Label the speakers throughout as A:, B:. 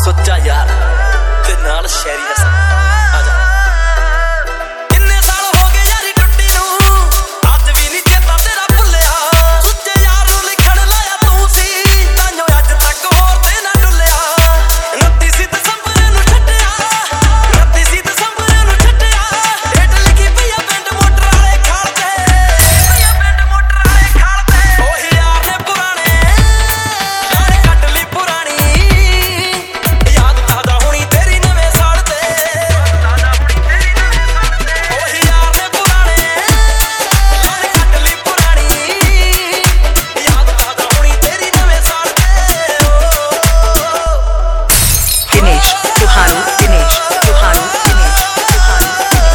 A: ਸੁੱਚਾ ਯਾਰ ਤੇ ਨਾਲ ਸ਼ਾਇਰੀ ਦਾ ਆ ਜਾ। ਕਿੰਨੇ ਸਾਲ ਹੋ ਗਏ ਯਾਰੀ ਟੁੱਟੀ ਨੂੰ, ਅੱਜ ਵੀ ਨਹੀਂ ਚੇਤਾ ਤੇਰਾ ਭੁੱਲਿਆ। ਸੁੱਚੇ ਯਾਰ ਨੂੰ ਲਿਖਣ ਲਾਇਆ ਤੂੰ ਸੀ, ਤਾਂਯੋ ਅੱਜ ਤੱਕ ਹੋਰ ਤੇ ਨਾ ਡੁੱਲਿਆ। 29 ਦਸੰਬਰ ਨੂੰ ਛੱਡਿਆ, 29 ਦਸੰਬਰ ਨੂੰ ਛੱਡਿਆ। ਡੇਟ ਲਿਖੀ ਪਈ ਆ ਪਿੰਡ ਮੋਟਰ ਵਾਲੇ ਖਾਲ ਤੇ, ਪਈ ਆ ਪਿੰਡ ਮੋਟਰ ਵਾਲੇ ਖਾਲ ਤੇ। ਉਹੀ ਯਾਰ ਨੇ ਪੁਰਾਣੇ ਯਾਰ ਕੱਟ ਲਈ ਪੁਰਾਣੀ, ਯਾਦ ਤਾਜ਼ਾ ਹੋਣੀ ਤੇਰੀ ਨਵੇਂ ਸਾਲ ਤੇ। ਉਹੀ ਯਾਰ ਨੇ ਪੁਰਾਣੇ ਯਾਰ ਕੱਟ ਲਈ ਪੁਰਾਣੀ, ਯਾਦ ਤਾਜ਼ਾ ਹੋਣੀ ਤੇਰੀ ਨਵੇਂ ਸਾਲ ਤੇ।
B: Dinesh Lohani, Dinesh Lohani, Dinesh Lohani.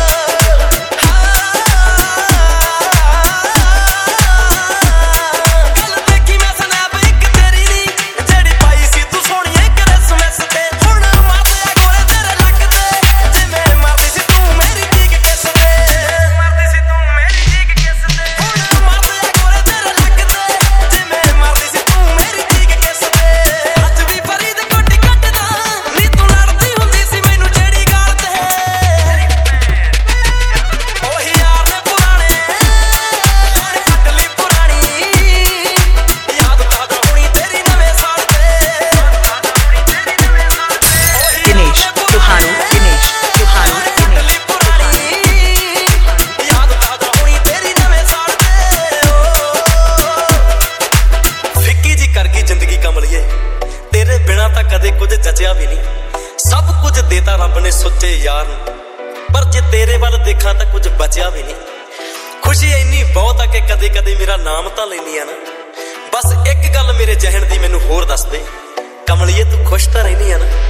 A: ਕੱਲ ਦੇਖੀ ਮੈਂ ਸਨੈਪ ਇੱਕ ਤੇਰੀ ਨੀ, ਜਿਹੜੀ ਪਾਈ ਸੀ ਤੂੰ ਸੋਹਣੀਏ ਕ੍ਰਿਸਮਸ ਤੇ। ਹੁਣ ਮਰਦੇ ਆ ਗੋਰੇ ਤੇਰੇ ਲੱਕ ਤੇ, ਜਿਵੇਂ ਮਰਦੀ ਸੀ ਤੂੰ ਮੇਰੀ ਚੀਕ ਕਿਸ ਤੇ। ਮਰਦੀ ਸੀ ਤੂੰ ਮੇਰੀ ਚੀਕ ਕਿਸ ਤੇ। ਹੁਣ ਮਰਦੇ ਆ ਗੋਰੇ ਤੇਰੇ ਲੱਕ ਤੇ, ਜਿਵੇਂ ਮਰਦੀ ਸੀ ਤੂੰ ਮੇਰੀ ਚੀਕ ਕਿਸ ਤੇ। ਅੱਜ ਵੀ ਫਰੀਦਕੋਟ ਕੱਟਦਾ ਨੀ, ਤੂੰ ਲੜਦੀ ਹੁੰਦੀ ਸੀ ਮੈਨੂੰ ਜਿਹੜੀ ਗੱਲ ਤੇ। ਉਹੀ ਯਾਰ ਨੇ ਪੁਰਾਣੇ ਯਾਰ ਕੱਟ ਲਈ ਪੁਰਾਣੀ, ਯਾਦ ਤਾਜ਼ਾ ਹੋਣੀ ਤੇਰੀ ਨਵੇਂ ਸਾਲ ਤੇ।
B: Dinesh Lohani, Dinesh Lohani,
A: ਕੱਟ ਲਈ ਪੁਰਾਣੀ, ਯਾਦ ਤਾਜ਼ਾ ਹੋਣੀ ਤੇਰੀ ਨਵੇਂ ਸਾਲ ਤੇ। ਫਿੱਕੀ ਜੀ ਕਰ ਗਈ ਜ਼ਿੰਦਗੀ ਕਮਲੀਏ, ਤੇਰੇ ਬਿਨਾਂ ਤਾਂ ਕਦੇ ਕੁਝ ਜਚਿਆ ਵੀ ਨਹੀਂ। ਸਭ ਕੁਝ ਦੇਤਾ ਰੱਬ ਨੇ ਸੁੱਚੇ ਯਾਰ ਨੂੰ, ਪਰ ਜੇ ਤੇਰੇ ਵੱਲ ਦੇਖਾਂ ਤਾਂ ਕੁਝ ਬਚਿਆ ਵੀ ਨਹੀਂ। ਖੁਸ਼ੀ ਇੰਨੀ ਬਹੁਤ ਆ ਕਿ ਕਦੇ ਕਦੇ ਮੇਰਾ ਨਾਮ ਤਾਂ ਲੈਂਦੀ ਆ ਨਾ। ਬਸ ਇੱਕ ਗੱਲ ਮੇਰੇ ਜ਼ਿਹਨ ਦੀ ਮੈਨੂੰ ਹੋਰ ਦੱਸ ਦੇ, ਕਮਲੀਏ ਤੂੰ ਖੁਸ਼ ਤਾਂ ਰਹਿੰਦੀ ਆ ਨਾ।